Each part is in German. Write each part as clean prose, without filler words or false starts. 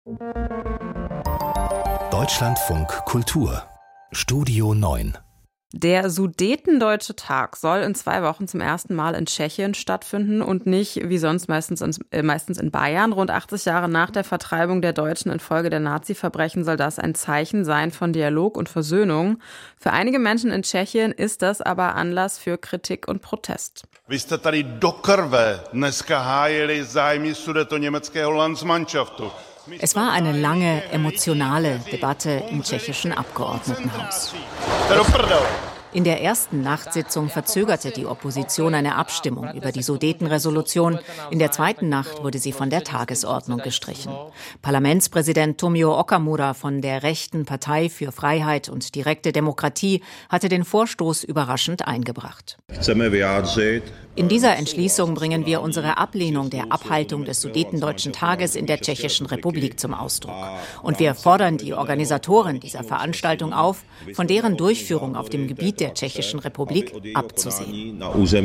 Deutschlandfunk Kultur Studio 9. Der Sudetendeutsche Tag soll in 2 Wochen zum ersten Mal in Tschechien stattfinden und nicht wie sonst meistens in Bayern. Rund 80 Jahre nach der Vertreibung der Deutschen infolge der Nazi-Verbrechen soll das ein Zeichen sein von Dialog und Versöhnung. Für einige Menschen in Tschechien ist das aber Anlass für Kritik und Protest. Vy jste tady do krve dneska hájili zájmy sudetoněmeckého Landsmannschaftu. Es war eine lange, emotionale Debatte im tschechischen Abgeordnetenhaus. In der ersten Nachtsitzung verzögerte die Opposition eine Abstimmung über die Sudetenresolution. In der zweiten Nacht wurde sie von der Tagesordnung gestrichen. Parlamentspräsident Tomio Okamura von der rechten Partei für Freiheit und direkte Demokratie hatte den Vorstoß überraschend eingebracht. In dieser Entschließung bringen wir unsere Ablehnung der Abhaltung des Sudetendeutschen Tages in der Tschechischen Republik zum Ausdruck. Und wir fordern die Organisatoren dieser Veranstaltung auf, von deren Durchführung auf dem Gebiet der Tschechischen Republik abzusehen.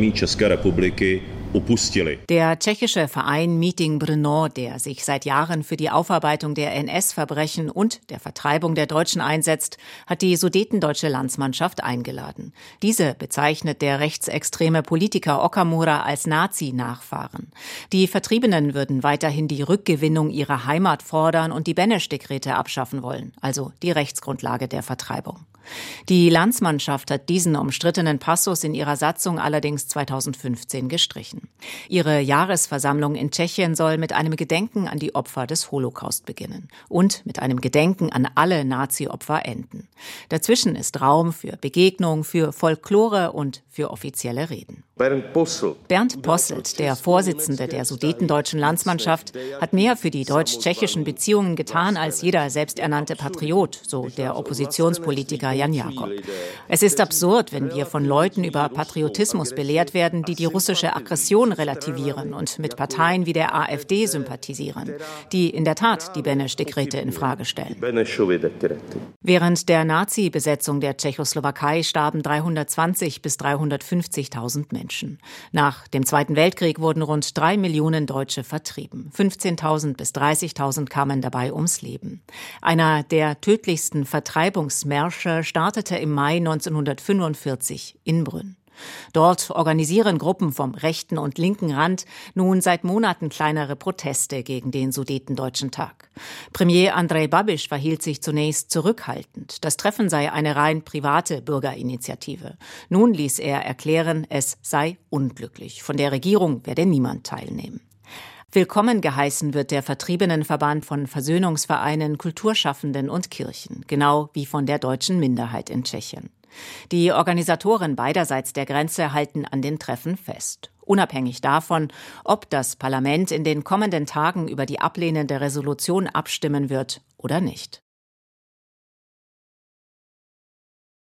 Der tschechische Verein Meeting Brno, der sich seit Jahren für die Aufarbeitung der NS-Verbrechen und der Vertreibung der Deutschen einsetzt, hat die sudetendeutsche Landsmannschaft eingeladen. Diese bezeichnet der rechtsextreme Politiker Okamura als Nazi-Nachfahren. Die Vertriebenen würden weiterhin die Rückgewinnung ihrer Heimat fordern und die Beneš-Dekrete abschaffen wollen, also die Rechtsgrundlage der Vertreibung. Die Landsmannschaft hat diesen umstrittenen Passus in ihrer Satzung allerdings 2015 gestrichen. Ihre Jahresversammlung in Tschechien soll mit einem Gedenken an die Opfer des Holocaust beginnen und mit einem Gedenken an alle Nazi-Opfer enden. Dazwischen ist Raum für Begegnung, für Folklore und für offizielle Reden. Bernd Posselt, der Vorsitzende der sudetendeutschen Landsmannschaft, hat mehr für die deutsch-tschechischen Beziehungen getan als jeder selbsternannte Patriot, so der Oppositionspolitiker Jan Jakob. Es ist absurd, wenn wir von Leuten über Patriotismus belehrt werden, die die russische Aggression relativieren und mit Parteien wie der AfD sympathisieren, die in der Tat die Beneš-Dekrete in Frage stellen. Während der Nazi-Besetzung der Tschechoslowakei starben 320.000 bis 350.000 Menschen. Nach dem Zweiten Weltkrieg wurden rund 3 Millionen Deutsche vertrieben. 15.000 bis 30.000 kamen dabei ums Leben. Einer der tödlichsten Vertreibungsmärsche startete im Mai 1945 in Brünn. Dort organisieren Gruppen vom rechten und linken Rand nun seit Monaten kleinere Proteste gegen den Sudetendeutschen Tag. Premier Andrej Babiš verhielt sich zunächst zurückhaltend. Das Treffen sei eine rein private Bürgerinitiative. Nun ließ er erklären, es sei unglücklich. Von der Regierung werde niemand teilnehmen. Willkommen geheißen wird der Vertriebenenverband von Versöhnungsvereinen, Kulturschaffenden und Kirchen, genau wie von der deutschen Minderheit in Tschechien. Die Organisatoren beiderseits der Grenze halten an den Treffen fest. Unabhängig davon, ob das Parlament in den kommenden Tagen über die ablehnende Resolution abstimmen wird oder nicht.